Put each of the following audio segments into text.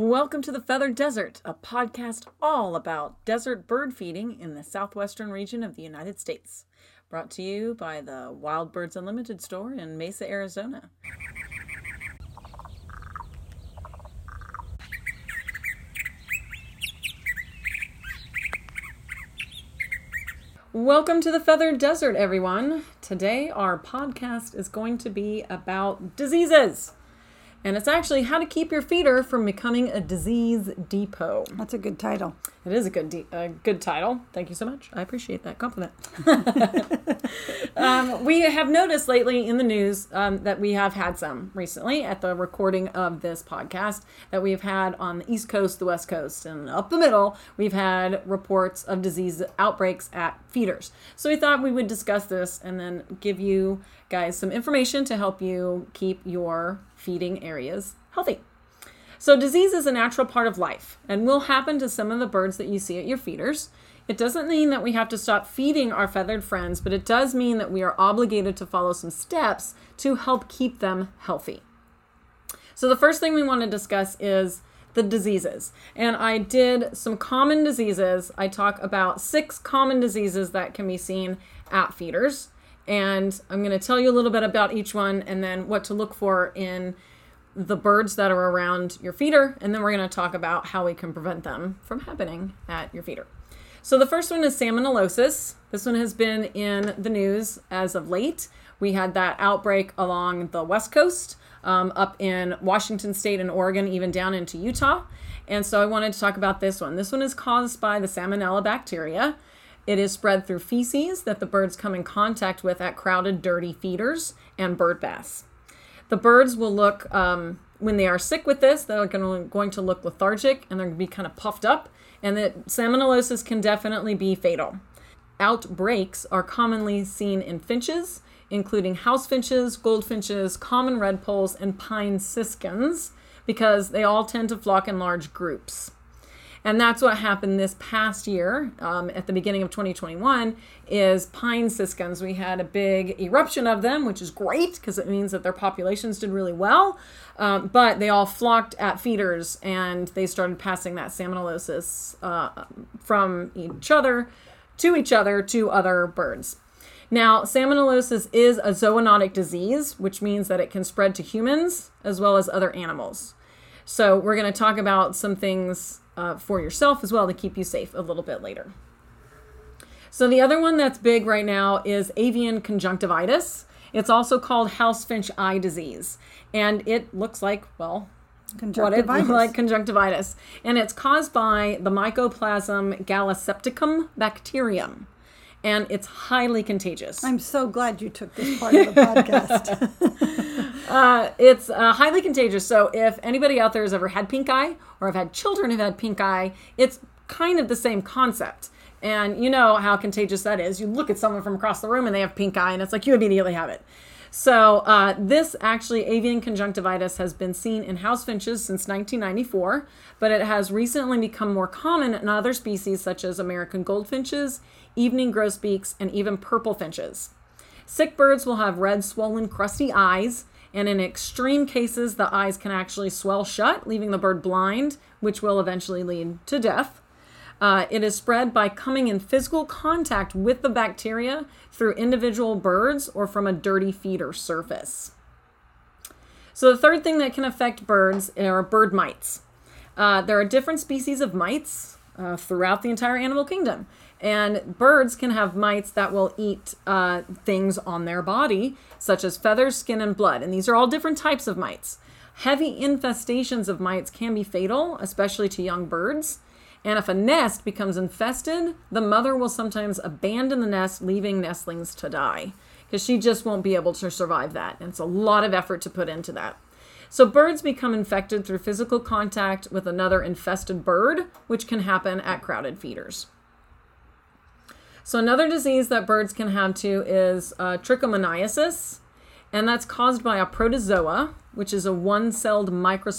Welcome to the Feathered Desert, a podcast all about desert bird feeding in the southwestern region of the United States. Brought to you by the Wild Birds Unlimited store in Mesa, Arizona. Welcome to the Feathered Desert, everyone. Today our podcast is going to be about diseases. And it's actually how to keep your feeder from becoming a disease depot. That's a good title. It is a good title. Thank you so much. I appreciate that compliment. We have noticed lately in the news that we have had some recently at the recording of this podcast that we've had on the East Coast, the West Coast, and up the middle, we've had reports of disease outbreaks at feeders. So we thought we would discuss this and then give you guys some information to help you keep your feeding areas healthy. So disease is a natural part of life and will happen to some of the birds that you see at your feeders. It doesn't mean that we have to stop feeding our feathered friends, but it does mean that we are obligated to follow some steps to help keep them healthy. So the first thing we want to discuss is the diseases. And I did some common diseases. I talk about 6 common diseases that can be seen at feeders. And I'm going to tell you a little bit about each one and then what to look for in the birds that are around your feeder. And then we're going to talk about how we can prevent them from happening at your feeder. So the first one is salmonellosis. This one has been in the news as of late. We had that outbreak along the West Coast, up in Washington State and Oregon, even down into Utah. And so I wanted to talk about this one. This one is caused by the Salmonella bacteria. It is spread through feces that the birds come in contact with at crowded, dirty feeders and bird baths. The birds will look, when they are sick with this, they're going to look lethargic and they're going to be kind of puffed up. And that salmonellosis can definitely be fatal. Outbreaks are commonly seen in finches, including house finches, goldfinches, common redpolls, and pine siskins, because they all tend to flock in large groups. And that's what happened this past year, at the beginning of 2021, is pine siskins. We had a big eruption of them, which is great because it means that their populations did really well. But they all flocked at feeders and they started passing that salmonellosis from each other to other birds. Now, salmonellosis is a zoonotic disease, which means that it can spread to humans as well as other animals. So we're going to talk about some things for yourself as well to keep you safe a little bit later. So the other one that's big right now is avian conjunctivitis. It's also called house finch eye disease. And it looks like, well, conjunctivitis. And it's caused by the Mycoplasma gallisepticum bacterium. And it's highly contagious. I'm so glad you took this part of the podcast. It's highly contagious. So if anybody out there has ever had pink eye or have had children who've had pink eye, it's kind of the same concept. And you know how contagious that is. You look at someone from across the room and they have pink eye and it's like you immediately have it. So this actually, avian conjunctivitis, has been seen in house finches since 1994, but it has recently become more common in other species such as American goldfinches, evening grosbeaks, and even purple finches. Sick birds will have red, swollen, crusty eyes, and in extreme cases, the eyes can actually swell shut, leaving the bird blind, which will eventually lead to death. It is spread by coming in physical contact with the bacteria through individual birds or from a dirty feeder surface. So the third thing that can affect birds are bird mites. There are different species of mites throughout the entire animal kingdom. And birds can have mites that will eat things on their body, such as feathers, skin, and blood. And these are all different types of mites. Heavy infestations of mites can be fatal, especially to young birds. And if a nest becomes infested, the mother will sometimes abandon the nest, leaving nestlings to die, because she just won't be able to survive that. And it's a lot of effort to put into that. So birds become infected through physical contact with another infested bird, which can happen at crowded feeders. So another disease that birds can have too is trichomoniasis, and that's caused by a protozoa, which is a one-celled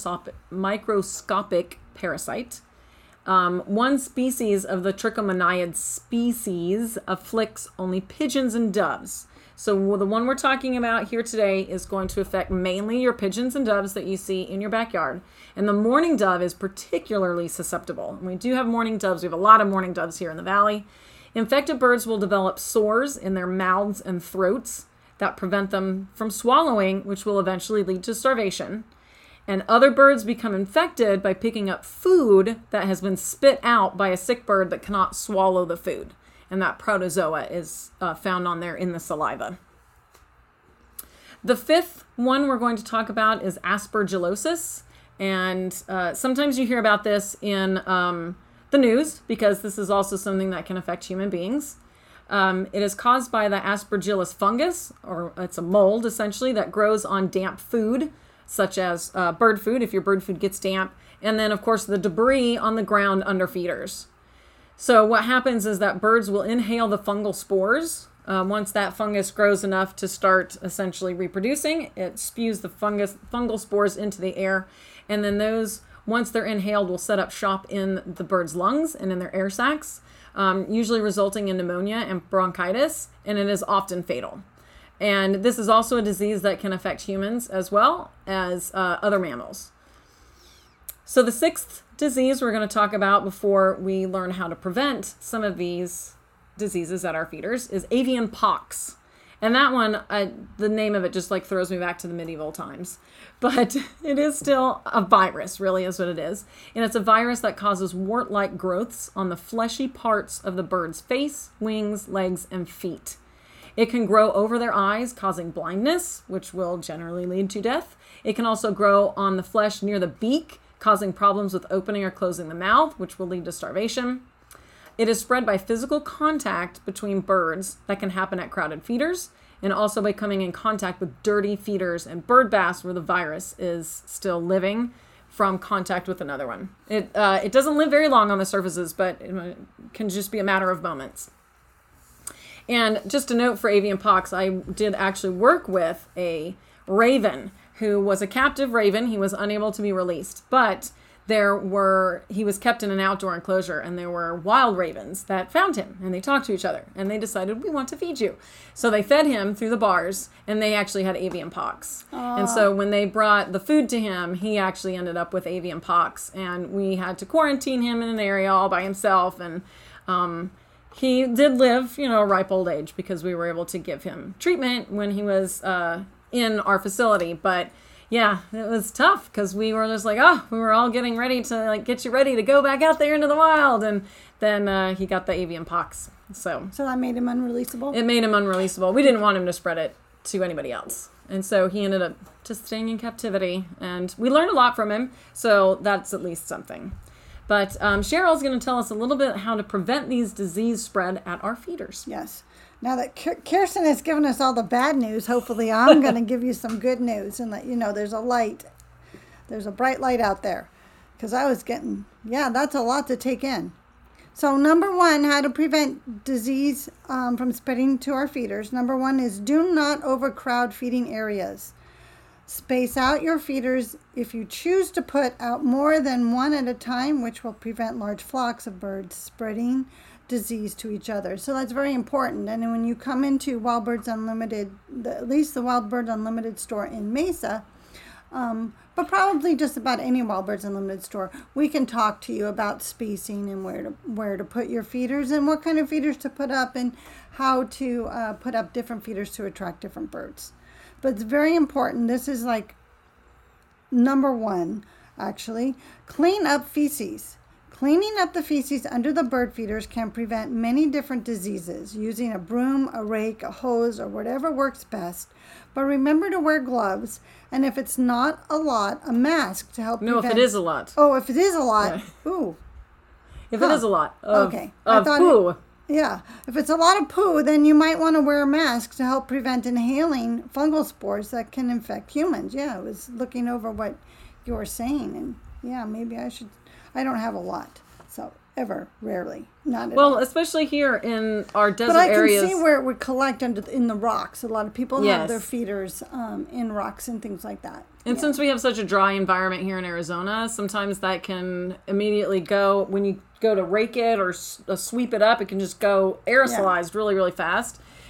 microscopic parasite. One species of the trichomoniad species afflicts only pigeons and doves. So the one we're talking about here today is going to affect mainly your pigeons and doves that you see in your backyard. And the mourning dove is particularly susceptible. And we do have mourning doves. We have a lot of mourning doves here in the valley. Infected birds will develop sores in their mouths and throats that prevent them from swallowing, which will eventually lead to starvation. And other birds become infected by picking up food that has been spit out by a sick bird that cannot swallow the food. And that protozoa is found on there in the saliva. The fifth one we're going to talk about is aspergillosis. And sometimes you hear about this in the news because this is also something that can affect human beings. It is caused by the aspergillus fungus, or it's a mold essentially that grows on damp food, such as bird food, if your bird food gets damp, and then of course the debris on the ground under feeders. So what happens is that birds will inhale the fungal spores. Once that fungus grows enough to start essentially reproducing, it spews the fungal spores into the air, and then those, once they're inhaled, will set up shop in the bird's lungs and in their air sacs, usually resulting in pneumonia and bronchitis, and it is often fatal. And this is also a disease that can affect humans as well as other mammals. So the sixth disease we're going to talk about before we learn how to prevent some of these diseases at our feeders is avian pox. And that one, the name of it just like throws me back to the medieval times. But it is still a virus, really is what it is. And it's a virus that causes wart-like growths on the fleshy parts of the bird's face, wings, legs, and feet. It can grow over their eyes, causing blindness, which will generally lead to death. It can also grow on the flesh near the beak, causing problems with opening or closing the mouth, which will lead to starvation. It is spread by physical contact between birds that can happen at crowded feeders, and also by coming in contact with dirty feeders and bird baths where the virus is still living from contact with another one. It doesn't live very long on the surfaces, but it can just be a matter of moments. And just a note for avian pox, I did actually work with a raven who was a captive raven. He was unable to be released, but he was kept in an outdoor enclosure, and there were wild ravens that found him, and they talked to each other, and they decided, we want to feed you. So they fed him through the bars, and they actually had avian pox. And so when they brought the food to him, he actually ended up with avian pox, and we had to quarantine him in an area all by himself, and he did live, a ripe old age because we were able to give him treatment when he was in our facility. But yeah, it was tough because we were just like, we were all getting ready to get you ready to go back out there into the wild. And then he got the avian pox. So that made him unreleasable? It made him unreleasable. We didn't want him to spread it to anybody else. And so he ended up just staying in captivity. And we learned a lot from him. So that's at least something. But Cheryl's going to tell us a little bit how to prevent these disease spread at our feeders. Yes. Now that Kirsten has given us all the bad news, hopefully I'm going to give you some good news and let you know there's a light. There's a bright light out there. Because I was getting, that's a lot to take in. So number one, how to prevent disease from spreading to our feeders. Number one is do not overcrowd feeding areas. Space out your feeders if you choose to put out more than one at a time, which will prevent large flocks of birds spreading disease to each other. So that's very important. And when you come into Wild Birds Unlimited, at least the Wild Birds Unlimited store in Mesa, but probably just about any Wild Birds Unlimited store, we can talk to you about spacing and where to put your feeders and what kind of feeders to put up and how to put up different feeders to attract different birds. But it's very important. This is like number one, actually. Clean up feces. Cleaning up the feces under the bird feeders can prevent many different diseases using a broom, a rake, a hose, or whatever works best. But remember to wear gloves, and if it's not a lot, a mask to help prevent... No, if it is a lot. Oh, if it is a lot. Yeah. Ooh. If it is a lot of, okay. of poo. Yeah. If it's a lot of poo, then you might want to wear a mask to help prevent inhaling fungal spores that can infect humans. Yeah, I was looking over what you were saying, and maybe I should... I don't have a lot, so rarely, not at all. Well, especially here in our desert areas. But I can areas. see where it would collect in the rocks. A lot of people have their feeders in rocks and things like that. And since we have such a dry environment here in Arizona, sometimes that can immediately go, when you go to rake it or sweep it up, it can just go aerosolized really, really fast.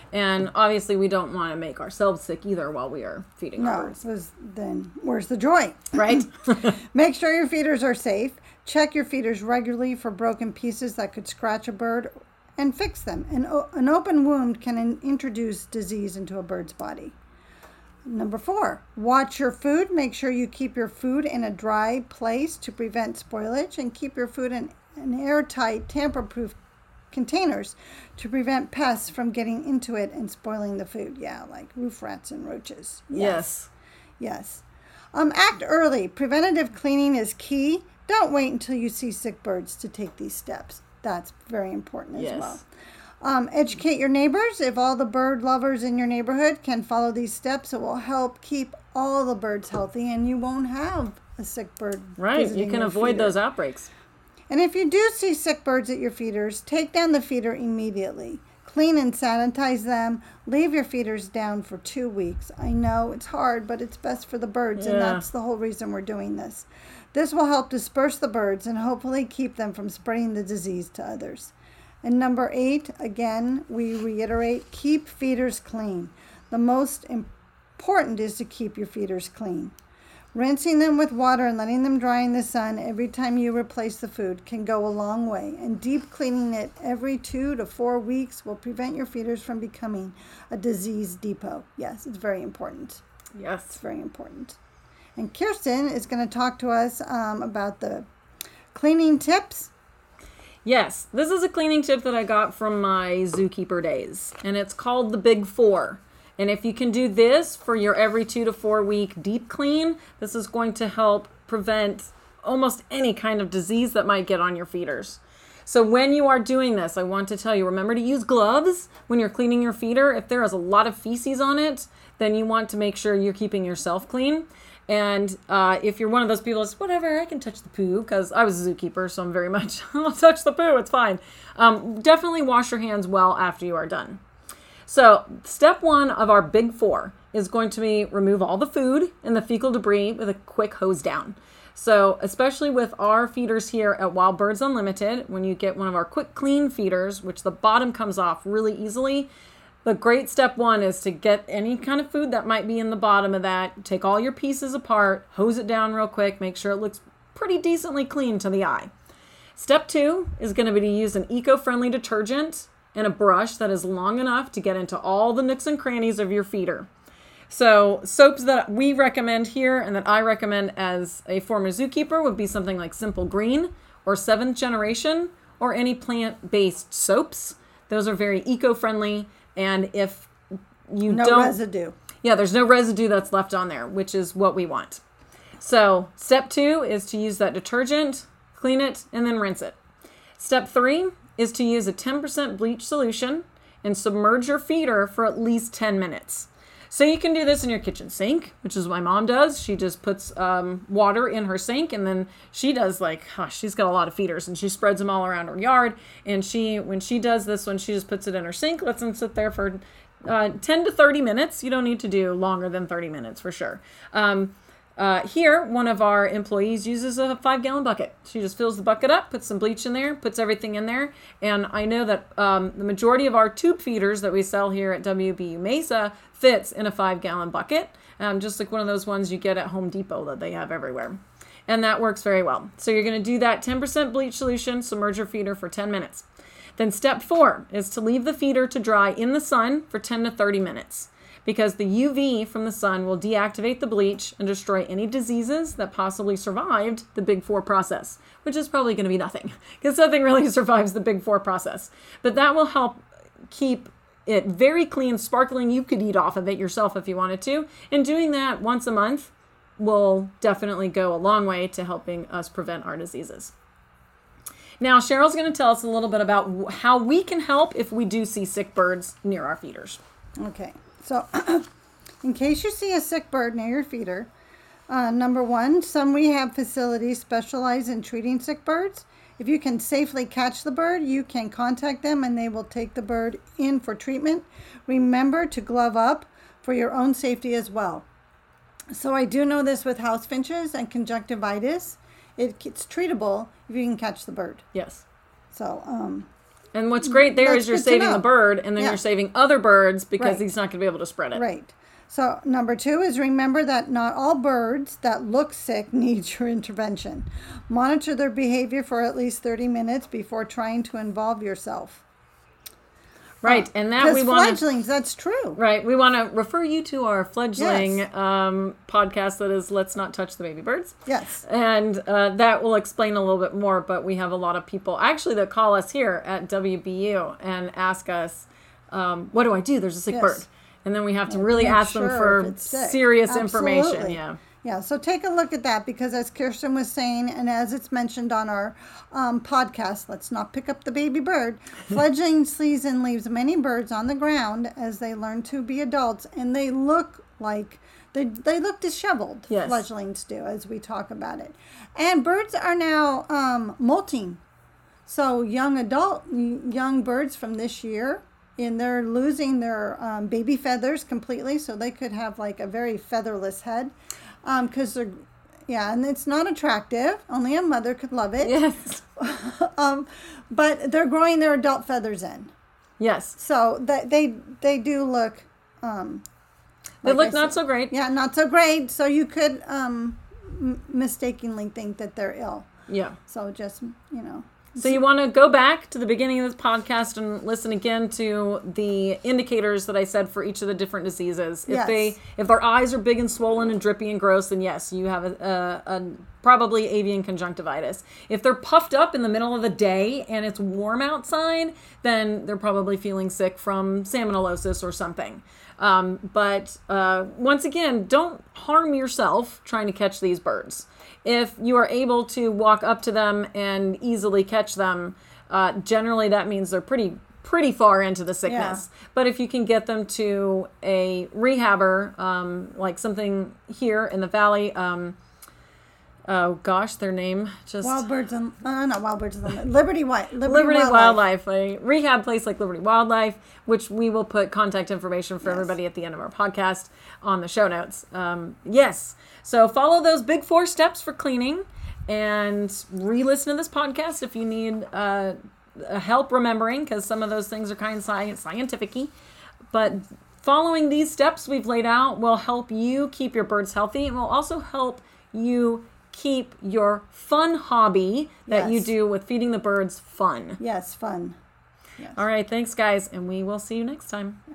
And obviously we don't want to make ourselves sick either while we are feeding our No, birds. because then where's the joy? Right? Make sure your feeders are safe. Check your feeders regularly for broken pieces that could scratch a bird and fix them. An open wound can introduce disease into a bird's body. Number 4, watch your food. Make sure you keep your food in a dry place to prevent spoilage, and keep your food in airtight, tamper-proof containers to prevent pests from getting into it and spoiling the food. Yeah, like roof rats and roaches. Yes. Yes. Act early. Preventative cleaning is key. Don't wait until you see sick birds to take these steps. That's very important as well. Educate your neighbors. If all the bird lovers in your neighborhood can follow these steps, it will help keep all the birds healthy, and you won't have a sick bird. Right. You can avoid those outbreaks. And if you do see sick birds at your feeders, take down the feeder immediately. Clean and sanitize them. Leave your feeders down for 2 weeks. I know it's hard, but it's best for the birds, and that's the whole reason we're doing this. This will help disperse the birds and hopefully keep them from spreading the disease to others. And number 8, again, we reiterate, keep feeders clean. The most important is to keep your feeders clean. Rinsing them with water and letting them dry in the sun every time you replace the food can go a long way. And deep cleaning it every 2 to 4 weeks will prevent your feeders from becoming a disease depot. Yes, it's very important. Yes. It's very important. And Kirsten is going to talk to us about the cleaning tips. Yes, this is a cleaning tip that I got from my zookeeper days, and it's called the Big 4. And if you can do this for your every 2 to 4 week deep clean, this is going to help prevent almost any kind of disease that might get on your feeders. So when you are doing this, I want to tell you, remember to use gloves when you're cleaning your feeder. If there is a lot of feces on it, then you want to make sure you're keeping yourself clean. And if you're one of those people that's, whatever, I can touch the poo, because I was a zookeeper, so I'm very much, I'll touch the poo, it's fine. Definitely wash your hands well after you are done. So step 1 of our Big 4 is going to be remove all the food and the fecal debris with a quick hose down. So especially with our feeders here at Wild Birds Unlimited, when you get one of our quick clean feeders, which the bottom comes off really easily, the great step 1 is to get any kind of food that might be in the bottom of that, take all your pieces apart, hose it down real quick, make sure it looks pretty decently clean to the eye. Step 2 is going to be to use an eco-friendly detergent and a brush that is long enough to get into all the nooks and crannies of your feeder. So soaps that we recommend here and that I recommend as a former zookeeper would be something like Simple Green or 7th Generation or any plant-based soaps. Those are very eco-friendly, and if you No don't... residue. Yeah, there's no residue that's left on there, which is what we want. So step 2 is to use that detergent, clean it, and then rinse it. Step 3 is to use a 10% bleach solution and submerge your feeder for at least 10 minutes. So you can do this in your kitchen sink, which is what my mom does. She just puts water in her sink, and then she does she's got a lot of feeders, and she spreads them all around her yard. And when she does this one, she just puts it in her sink, lets them sit there for 10 to 30 minutes. You don't need to do longer than 30 minutes for sure. Here, one of our employees uses a 5-gallon bucket. She just fills the bucket up, puts some bleach in there, puts everything in there. And I know that the majority of our tube feeders that we sell here at WBU Mesa fits in a 5-gallon bucket, just like one of those ones you get at Home Depot that they have everywhere. And that works very well. So you're going to do that 10% bleach solution, submerge your feeder for 10 minutes. Then step 4 is to leave the feeder to dry in the sun for 10 to 30 minutes. Because the UV from the sun will deactivate the bleach and destroy any diseases that possibly survived the Big 4 process, which is probably going to be nothing, because nothing really survives the Big 4 process. But that will help keep it very clean, sparkling. You could eat off of it yourself if you wanted to. And doing that once a month will definitely go a long way to helping us prevent our diseases. Now, Cheryl's going to tell us a little bit about how we can help if we do see sick birds near our feeders. Okay. So, in case you see a sick bird near your feeder, number 1, some rehab facilities specialize in treating sick birds. If you can safely catch the bird, you can contact them and they will take the bird in for treatment. Remember to glove up for your own safety as well. So I do know this with house finches and conjunctivitis. It's treatable if you can catch the bird. Yes. So, And what's great there That's is you're good to saving the know. bird, and then Yeah. you're saving other birds because Right. he's not going to be able to spread it. Right. So number 2 is remember that not all birds that look sick need your intervention. Monitor their behavior for at least 30 minutes before trying to involve yourself. Right, and that Because we want to. fledglings, that's true. Right, we want to refer you to our fledgling podcast that is Let's Not Touch the Baby Birds. Yes. And that will explain a little bit more, but we have a lot of people actually that call us here at WBU and ask us, what do I do? There's a sick Yes. bird. And then we have to really Make ask them sure if for it's sick. serious information. Absolutely. Yeah. Yeah, so take a look at that because as Kirsten was saying, and as it's mentioned on our podcast, Let's Not Pick Up the Baby Bird, fledgling season leaves many birds on the ground as they learn to be adults, and they look like, they look disheveled, Yes. fledglings do, as we talk about it. And birds are now molting. So young birds from this year, and they're losing their baby feathers completely, so they could have like a very featherless head, because they're, yeah, and it's not attractive. Only a mother could love it. Yes. But they're growing their adult feathers in, Yes. so that they do look. They like look I not said, so great. Yeah, not so great. So you could mistakenly think that they're ill. Yeah. So just So you want to go back to the beginning of this podcast and listen again to the indicators that I said for each of the different diseases. Yes. If their eyes are big and swollen and drippy and gross, then yes, you have a probably avian conjunctivitis. If they're puffed up in the middle of the day and it's warm outside, then they're probably feeling sick from salmonellosis or something. But once again, don't harm yourself trying to catch these birds. If you are able to walk up to them and easily catch them, generally that means they're pretty far into the sickness. Yeah. But if you can get them to a rehabber, like something here in the valley, oh gosh, their name just Wild Birds and not Wild Birds and Liberty Wildlife, a rehab place like Liberty Wildlife, which we will put contact information for everybody at the end of our podcast on the show notes. Yes. So follow those big 4 steps for cleaning and re-listen to this podcast if you need help remembering, because some of those things are kind of scientific-y. But following these steps we've laid out will help you keep your birds healthy and will also help you keep your fun hobby that you Yes. do with feeding the birds fun. Yes, fun. Yes. All right, thanks guys, and we will see you next time.